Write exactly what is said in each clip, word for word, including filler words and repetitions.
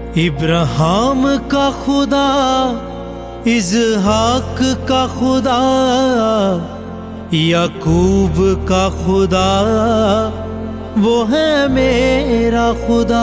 इब्राहिम का खुदा, इज़हाक का खुदा, याकूब का खुदा, वो है मेरा खुदा।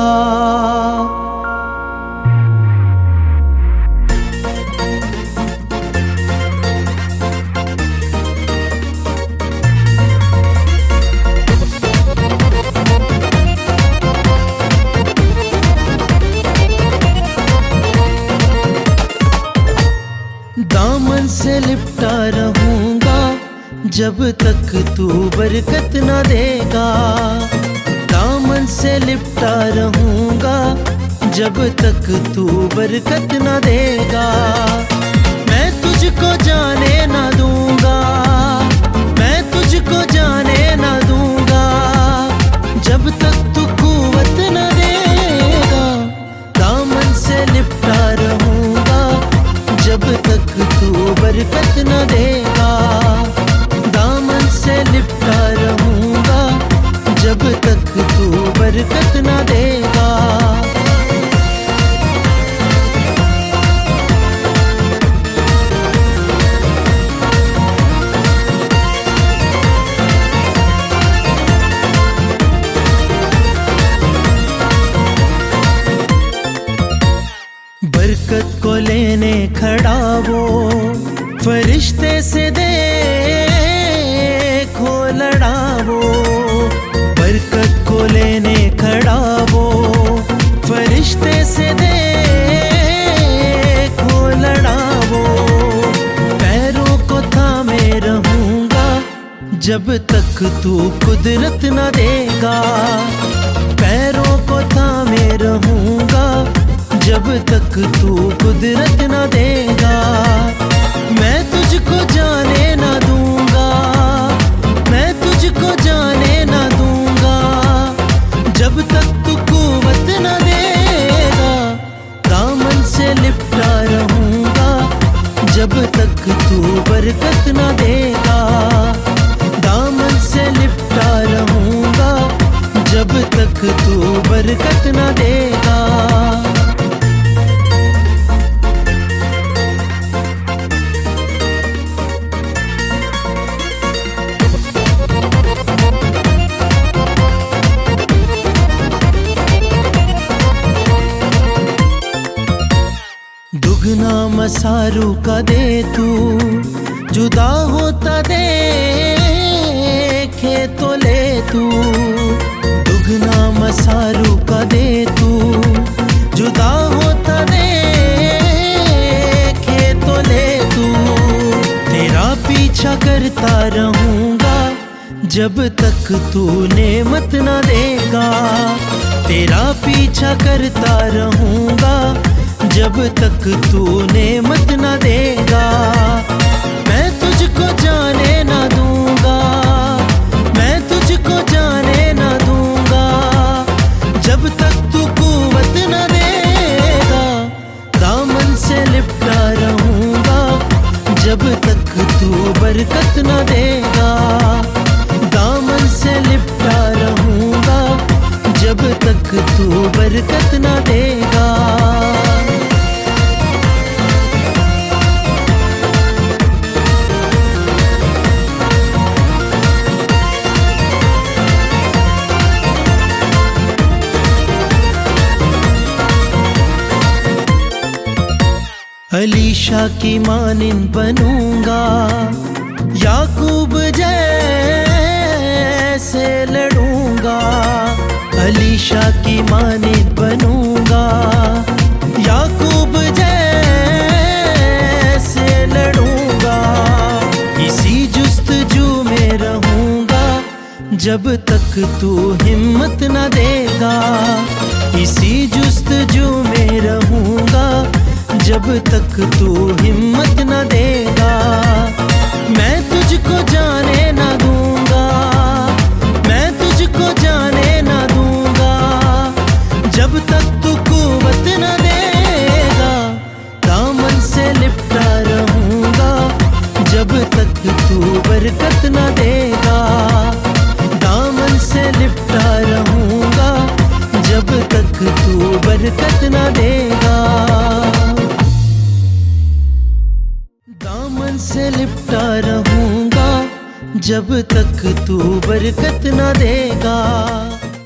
दामन से लिपटा रहूंगा जब तक तू बरकत न देगा। दामन से लिपटा रहूंगा जब तक तू बरकत न देगा। मैं तुझको जाने न दूंगा, मैं तुझको जाने न दूंगा जब तक तू कुव्वत न देगा। दामन से लिपटा रहूंगा जब तक तू बरकत न देगा। दामन से लिपटा रहूंगा जब तक तू बरकत न देगा। बरकत को लेने खड़ा वो फरिश्ते से देखो लड़ा वो। बरकत को लेने खड़ा वो फरिश्ते से देखो लड़ा वो। पैरों को थामे रहूंगा जब तक तू कुदरत न देगा। पैरों को थामे रहूंगा जब तक तू कुदरत न देगा। मैं तुझको जाने न दूंगा, मैं तुझको जाने न दूंगा जब तक तू कुव्वत न देगा। दामन से लिपटा रहूंगा जब तक तू बरकत न देगा। दामन से लिपटा रहूंगा जब तक तू बरकत न देगा। दुगना मसारू का दे तू, जुदा होता देखे तो ले तू। दुगना मसारू का दे तू, जुदा होता देखे तो ले तू। तेरा पीछा करता रहूंगा जब तक तू नेमत न देगा। तेरा पीछा करता रहूंगा जब तक तू नेमत न देगा। मैं तुझको जाने न दूंगा, मैं तुझको जाने न दूंगा जब तक तू कुव्वत न देगा। दामन से लिपटा रहूंगा जब तक तू बरकत न देगा। दामन से लिपटा रहूंगा जब तक तू बरकत न देगा। अलीशा की मानिन बनूंगा, याकूब जैसे लड़ूंगा। अलीशा की मानिन बनूंगा, याकूब जैसे लड़ूंगा। इसी जुस्तजू में रहूंगा जब तक तू हिम्मत न देगा। इसी जुस्तजू में रहूंगा जब तक तू हिम्मत न देगा। मैं तुझको जाने न दूंगा, मैं तुझको जाने न दूंगा जब तक तू कुव्वत न देगा। दामन से लिपटा रहूंगा जब तक तू बरकत न देगा। दामन से लिपटा रहूंगा जब तक तू बरकत ना देगा। दामन से लिपटा रहूंगा जब तक तू बरकत ना देगा।